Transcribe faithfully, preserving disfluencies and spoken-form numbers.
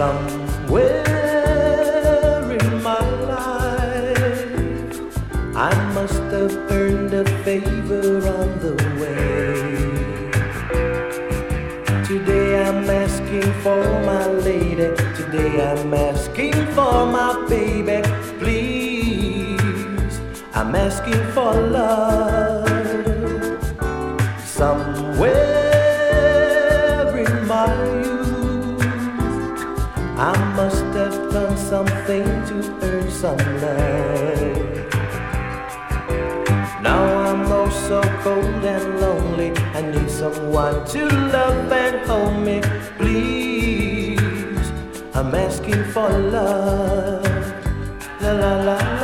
Somewhere in my life, I must have earned a favor on the way. Today I'm asking for my lady. Today I'm asking for my baby. Please, I'm asking for love. Somewhere in my youth, I must have done something to earn some love. Now I'm oh so cold and lonely. I need someone to love and hold me. Please, I'm asking for love. La la la.